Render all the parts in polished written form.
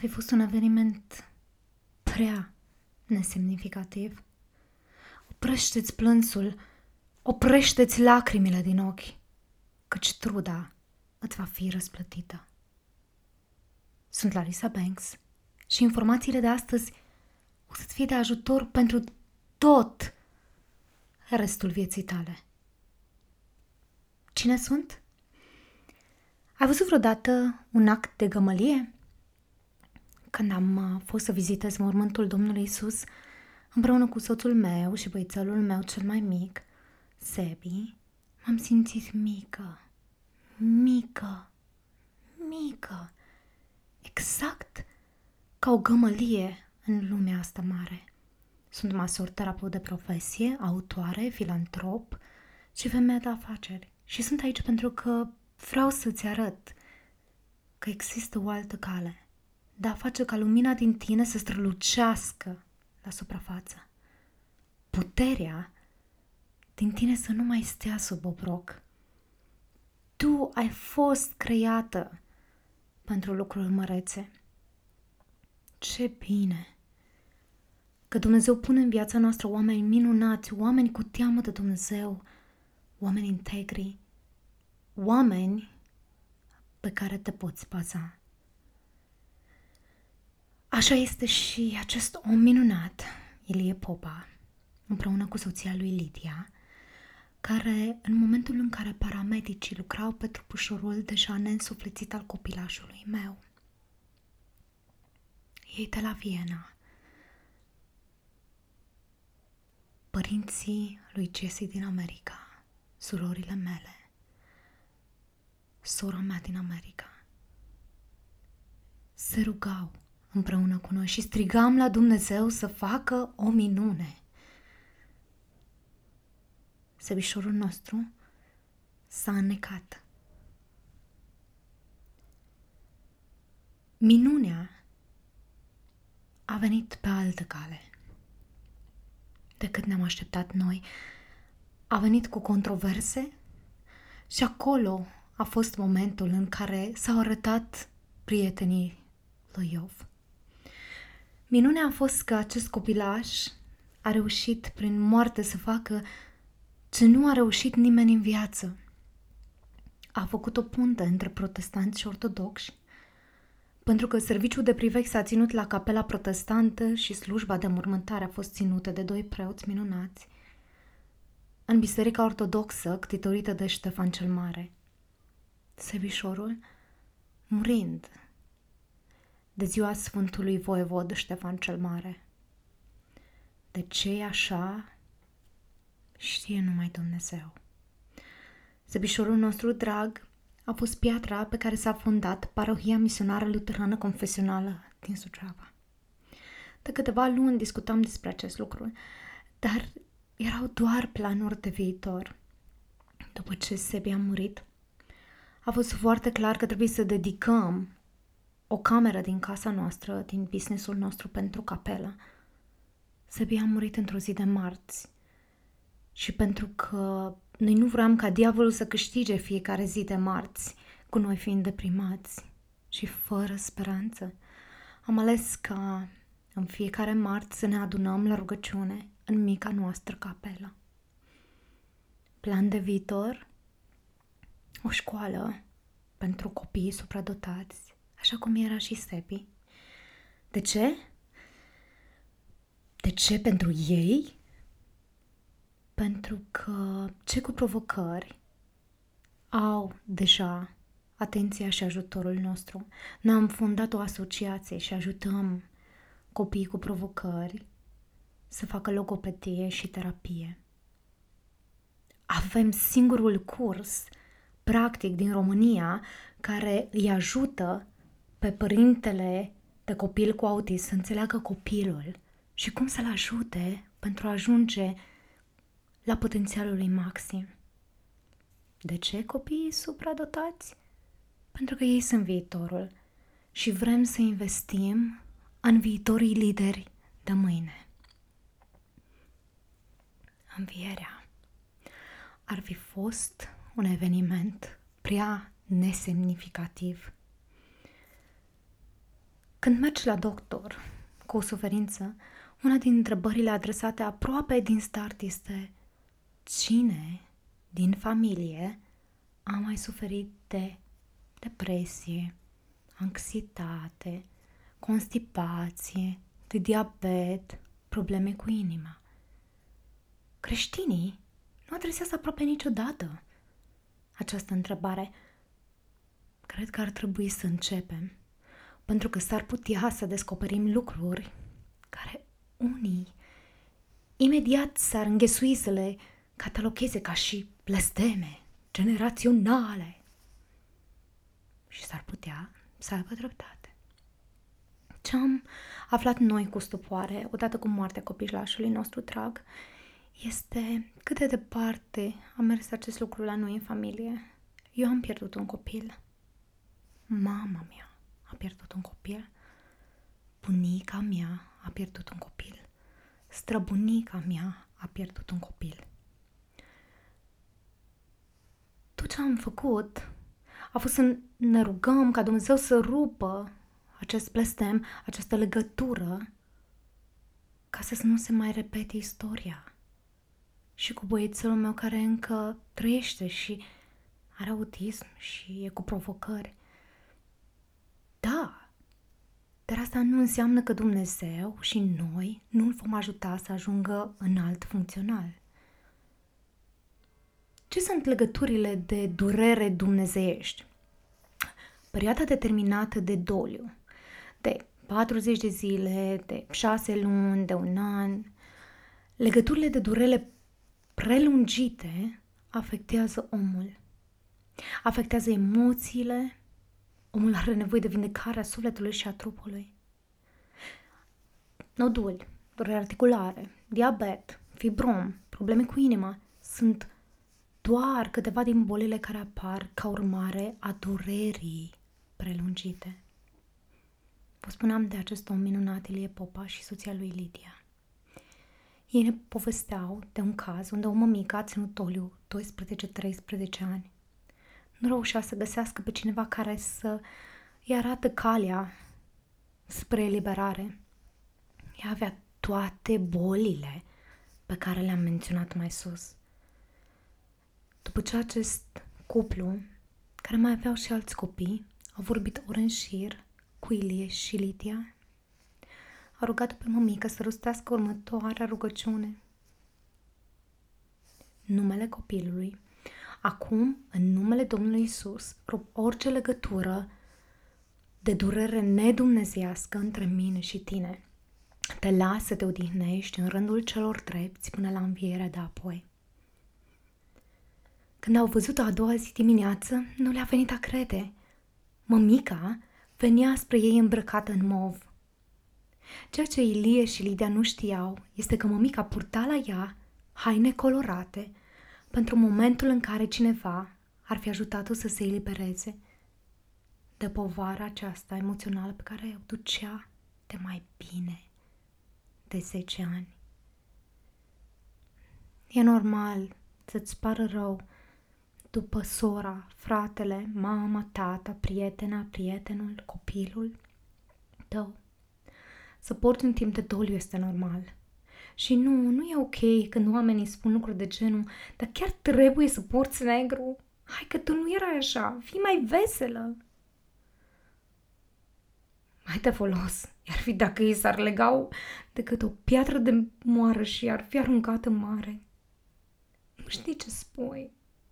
fi fost un eveniment prea nesemnificativ. Oprește-ți plânsul, oprește-ți lacrimile din ochi, căci truda îți va fi răsplătită. Sunt Larissa Banks și informațiile de astăzi o să-ți fie de ajutor pentru tot restul vieții tale. Cine sunt? Ai văzut vreodată un act de gămălie? Când am fost să vizitez mormântul Domnului Isus, împreună cu soțul meu și băițelul meu cel mai mic, Sebi, m-am simțit mică, exact ca o gămălie în lumea asta mare. Sunt masor-terapeut de profesie, autoare, filantrop și femeie de afaceri. Și sunt aici pentru că vreau să-ți arăt că există o altă cale de a face ca lumina din tine să strălucească la suprafață. Puterea din tine să nu mai stea sub obroc. Tu ai fost creată pentru lucruri mărețe. Ce bine că Dumnezeu pune în viața noastră oameni minunați, oameni cu teamă de Dumnezeu, oameni integri, oameni pe care te poți baza. Așa este și acest om minunat, Ilie Popa, împreună cu soția lui Lidia, care, în momentul în care paramedicii lucrau pe trupușorul deja neînsuflețit al copilașului meu, ei de la Viena, părinții lui Jesse din America, surorile mele, sora mea din America, se rugau împreună cu noi și strigam la Dumnezeu să facă o minune. Sebișorul nostru s-a înnecat. Minunea a venit pe altă cale decât ne-am așteptat noi. A venit cu controverse și acolo a fost momentul în care s-au arătat prietenii lui Iov. Minunea a fost că acest copilaș a reușit prin moarte să facă ce nu a reușit nimeni în viață. A făcut o punte între protestanți și ortodoxi, pentru că serviciul de privegh s-a ținut la capela protestantă și slujba de mormântare a fost ținută de doi preoți minunați în biserica ortodoxă ctitorită de Ștefan cel Mare. Sebișorul, murind de ziua Sfântului Voievod Ștefan cel Mare. De ce e așa, știe numai Dumnezeu. Sebișorul nostru drag a fost piatra pe care s-a fondat parohia misionară luterană confesională din Suceava. De câteva luni discutam despre acest lucru, dar erau doar planuri de viitor. După ce Sebi a murit, a fost foarte clar că trebuie să dedicăm o cameră din casa noastră, din businessul nostru pentru capelă. Sebi a murit într-o zi de marți și pentru că noi nu vreau ca diavolul să câștige fiecare zi de marți, cu noi fiind deprimați și fără speranță, am ales ca în fiecare marți să ne adunăm la rugăciune în mica noastră capelă. Plan de viitor? O școală pentru copiii supradotați, așa cum era și Sebi. De ce? De ce pentru ei? Pentru că cei cu provocări au deja atenția și ajutorul nostru. Noi am fondat o asociație și ajutăm copiii cu provocări să facă logopedie și terapie. Avem singurul curs practic din România care îi ajută pe părintele de copil cu autism să înțeleagă copilul și cum să-l ajute pentru a ajunge la potențialul lui maxim. De ce copiii supradotați? Pentru că ei sunt viitorul și vrem să investim în viitorii lideri de mâine. Învierea ar fi fost un eveniment prea nesemnificativ Când mergi la doctor cu o suferință, una din întrebările adresate aproape din start este: cine din familie a mai suferit de depresie, anxietate, constipație, de diabet, probleme cu inima? Creștinii nu adresează aproape niciodată această întrebare. Cred că ar trebui să începem, pentru că s-ar putea să descoperim lucruri care unii imediat s-ar înghesui să le catalogheze ca și blesteme generaționale. Și s-ar putea să aibă dreptate. Ce am aflat noi cu stupoare, odată cu moartea copilașului nostru drag, este cât de departe a mers acest lucru la noi în familie. Eu am pierdut un copil. Mama mea a pierdut un copil. Bunica mea a pierdut un copil. Străbunica mea a pierdut un copil. Tot ce am făcut a fost să ne rugăm ca Dumnezeu să rupă acest blestem, această legătură, ca să nu se mai repete istoria. Și cu băiețelul meu care încă trăiește și are autism și e cu provocări. Da, dar asta nu înseamnă că Dumnezeu și noi nu îl vom ajuta să ajungă înalt funcțional. Ce sunt legăturile de durere dumnezeiești? Perioada determinată de doliu, de 40 de zile, de 6 luni, de un an. Legăturile de durere prelungite afectează omul. Afectează emoțiile. Omul are nevoie de vindecarea sufletului și a trupului. Noduli, durere articulare, diabet, fibrom, probleme cu inima sunt doar câteva din bolile care apar ca urmare a durerii prelungite. Vă spuneam de acest om minunat, Ilie Popa și soția lui Lidia. Ei ne povesteau de un caz unde o mămică a ținut doliu 12-13 ani. Nu reușea să găsească pe cineva care să îi arată calea spre eliberare. Ea avea toate bolile pe care le-am menționat mai sus. După ce acest cuplu, care mai aveau și alți copii, au vorbit ore în șir cu Ilie și Lidia, a rugat pe mămică să rostească următoarea rugăciune. Numele copilului, acum, în numele Domnului Iisus, rup orice legătură de durere nedumnezească între mine și tine. Te las să te odihnești în rândul celor drepți până la învierea de apoi. Când au văzut-o a doua zi dimineață, nu le-a venit a crede. Mămica venea spre ei îmbrăcată în mov. Ceea ce Ilie și Lidia nu știau este că mămica purta la ea haine colorate pentru momentul în care cineva ar fi ajutat-o să se elibereze de povara aceasta emoțională pe care o ducea de mai bine de 10 ani. E normal să-ți pară rău după sora, fratele, mama, tata, prietena, prietenul, copilul tău. Să porți un timp de doliu este normal. Și nu e ok când oamenii spun lucruri de genul: dar chiar trebuie să porți negru? Hai că tu nu erai așa, fii mai veselă. Mai de folos i-ar fi dacă ei s-ar legau decât o piatră de moară și ar fi aruncat în mare. Nu știi ce spui.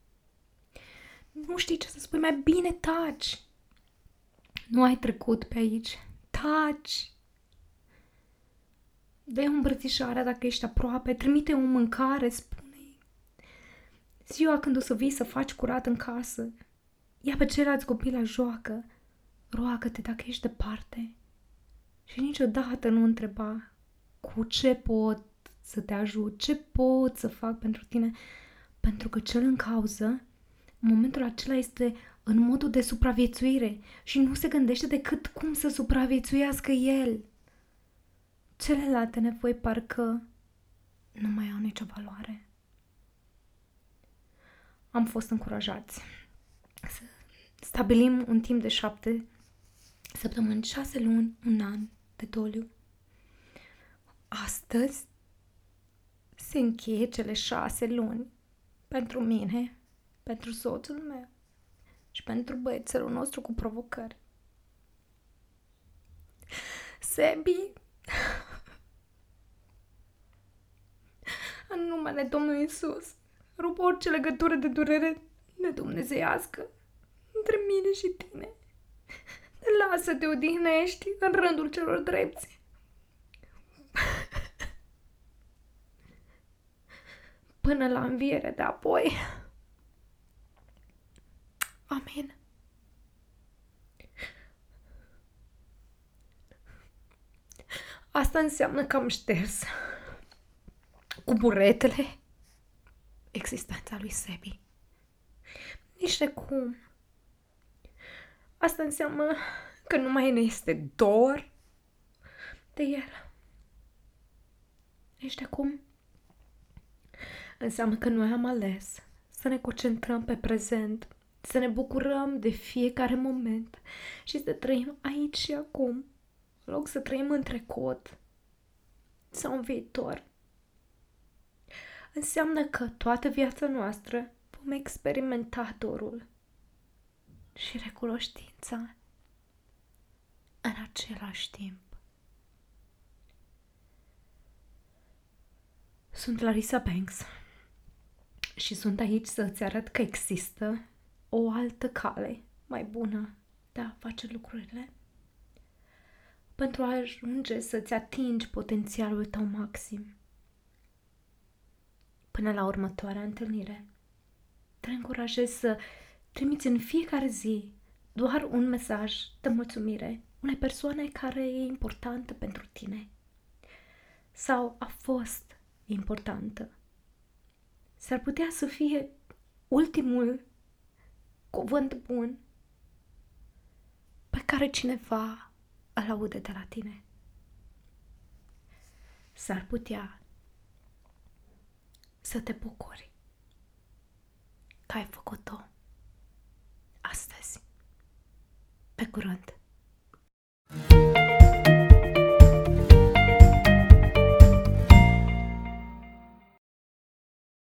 Nu știi ce să spui, mai bine taci. Nu ai trecut pe aici. Taci. Dă-i o îmbrățișare dacă ești aproape, trimite o mâncare, spune-i. Ziua când o să vii să faci curat în casă, ia pe ceilalți copii la joacă, roagă-te dacă ești departe. Și niciodată nu întreba cu ce pot să te ajut, ce pot să fac pentru tine, pentru că cel în cauză, în momentul acela, este în modul de supraviețuire și nu se gândește decât cum să supraviețuiască el. Celelalte nevoi parcă nu mai au nicio valoare. Am fost încurajați să stabilim un timp de 7 săptămâni, 6 luni, un an de doliu. Astăzi se încheie cele 6 luni pentru mine, pentru soțul meu și pentru băiețelul nostru cu provocări. Sebi, în numele Domnului Iisus, rup orice legătură de durere nedumnezeiască între mine și tine. Lasă să te odihnești în rândul celor drepți. Până la înviere de apoi. Amin. Asta înseamnă că am șters cu buretele existența lui Sebi. Nici de cum. Asta înseamnă că nu mai ne este dor de el. Nici de cum. Înseamnă că noi am ales să ne concentrăm pe prezent, să ne bucurăm de fiecare moment și să trăim aici și acum, în loc să trăim în trecut sau în viitor. Înseamnă că toată viața noastră vom experimenta dorul și recunoștința în același timp. Sunt Larissa Banks și sunt aici să îți arăt că există o altă cale mai bună de a face lucrurile pentru a ajunge să-ți atingi potențialul tău maxim. Până la următoarea întâlnire, te încurajez să trimiți în fiecare zi doar un mesaj de mulțumire unei persoane care e importantă pentru tine sau a fost importantă. S-ar putea să fie ultimul cuvânt bun pe care cineva îl aude de la tine. S-ar putea să te bucuri că ai făcut-o astăzi. Pe curând!